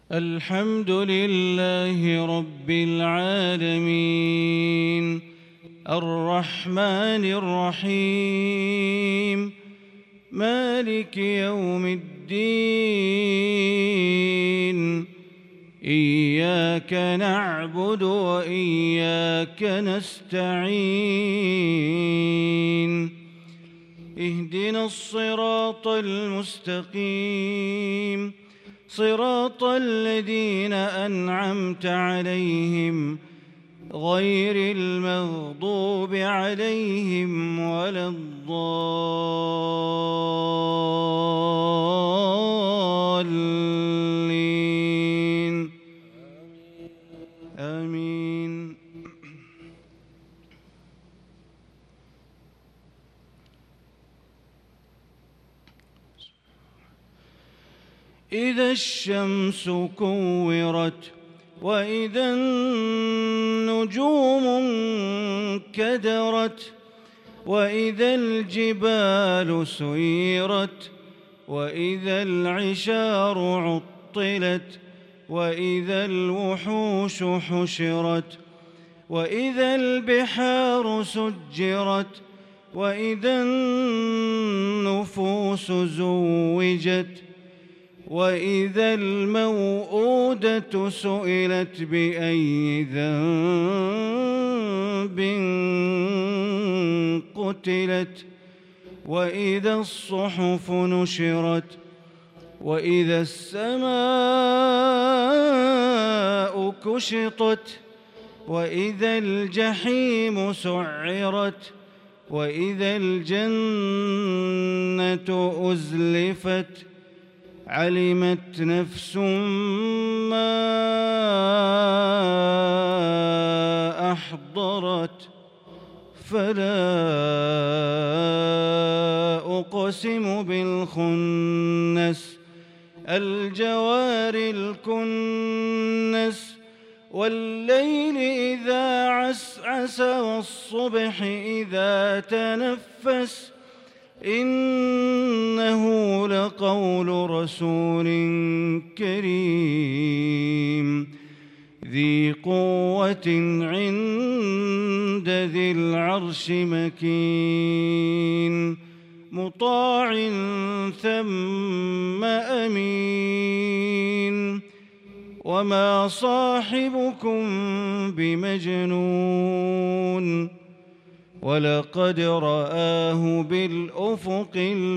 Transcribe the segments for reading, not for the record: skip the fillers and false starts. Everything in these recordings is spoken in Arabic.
الحمد لله رب العالمين الرحمن الرحيم مالك يوم الدين إياك نعبد وإياك نستعين اهدنا الصراط المستقيم صراط الذين أنعمت عليهم غير المغضوب عليهم ولا الضالين آمين. إذا الشمس كورت وإذا النجوم انكدرت وإذا الجبال سيرت وإذا العشار عطلت وإذا الوحوش حشرت وإذا البحار سجرت وإذا النفوس زوجت وإذا الموءودة سئلت بأي ذنب قتلت وإذا الصحف نشرت وإذا السماء كشطت وإذا الجحيم سعرت وإذا الجنة أزلفت علمت نفس ما أحضرت فلا أقسم بالخنس الجوار الكنس والليل إذا عسعس والصبح إذا تنفس إنه لقول رسول كريم ذي قوة عند ذي العرش مكين مطاع ثم أمين وما صاحبكم بمجنون ولقد رآه بالأفق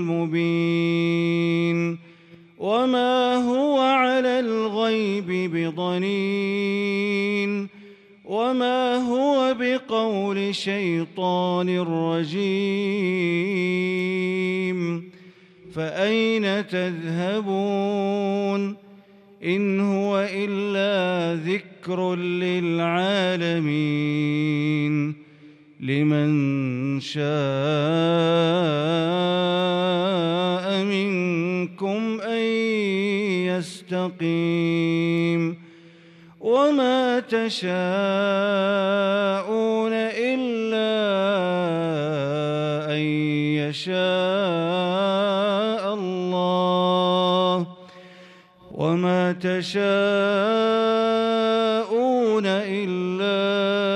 المبين وما هو على الغيب بضنين وما هو بقول شيطان رجيم فأين تذهبون إن هو إلا ذكر للعالمين لمن شاء منكم أن يستقيم وما تشاءون إلا أن يشاء الله وما تشاءون إلا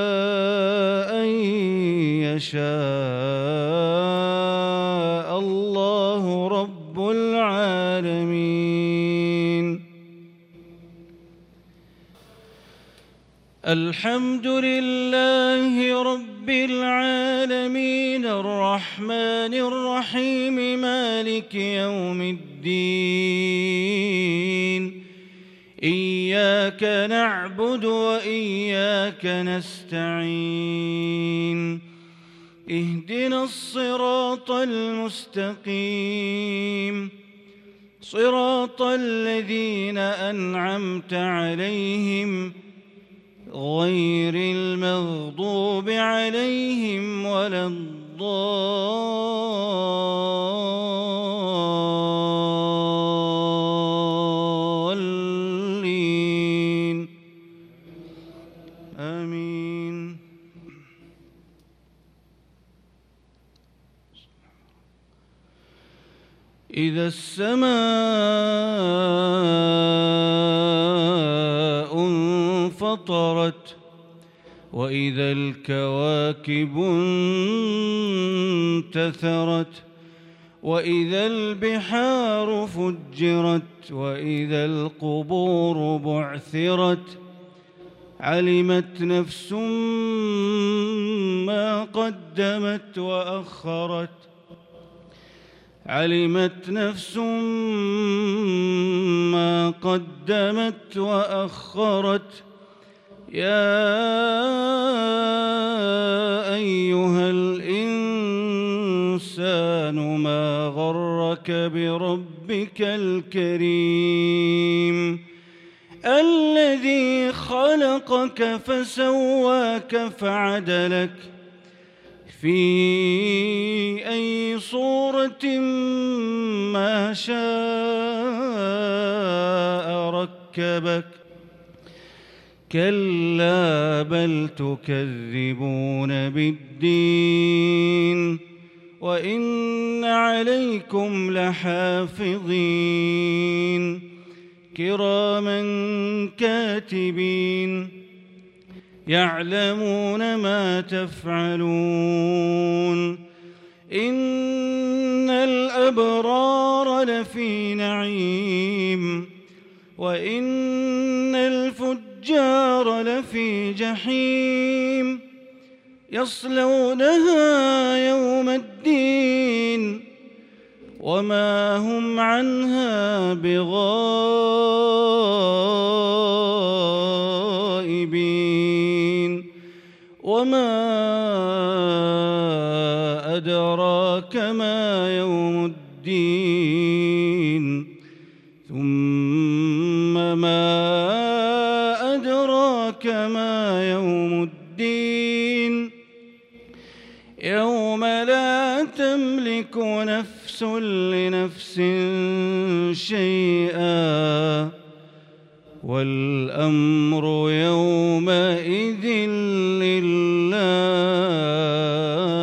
يشاء الله رب العالمين. الحمد لله رب العالمين الرحمن الرحيم مالك يوم الدين إياك نعبد وإياك نستعين اهدنا الصراط المستقيم صراط الذين أنعمت عليهم غير المغضوب عليهم ولا الضالين آمين. إذا السماء انفطرت وإذا الكواكب انتثرت وإذا البحار فجرت وإذا القبور بعثرت علمت نفس ما قدمت وأخرت علمت نفس ما قدمت وأخرت يا أيها الإنسان ما غرك بربك الكريم الذي خلقك فسواك فعدلك في أي صورة ما شاء ركبك كلا بل تكذبون بالدين وإن عليكم لحافظين كراما كاتبين يعلمون ما تفعلون إن الأبرار لفي نعيم وإن الفجار لفي جحيم يصلونها يوم الدين وما هم عنها بغائبين وما أدراك ما يوم الدين ثم ما أدراك ما يوم الدين يوم لا تملك نفس لنفس شيئا والأمر يومئذ لله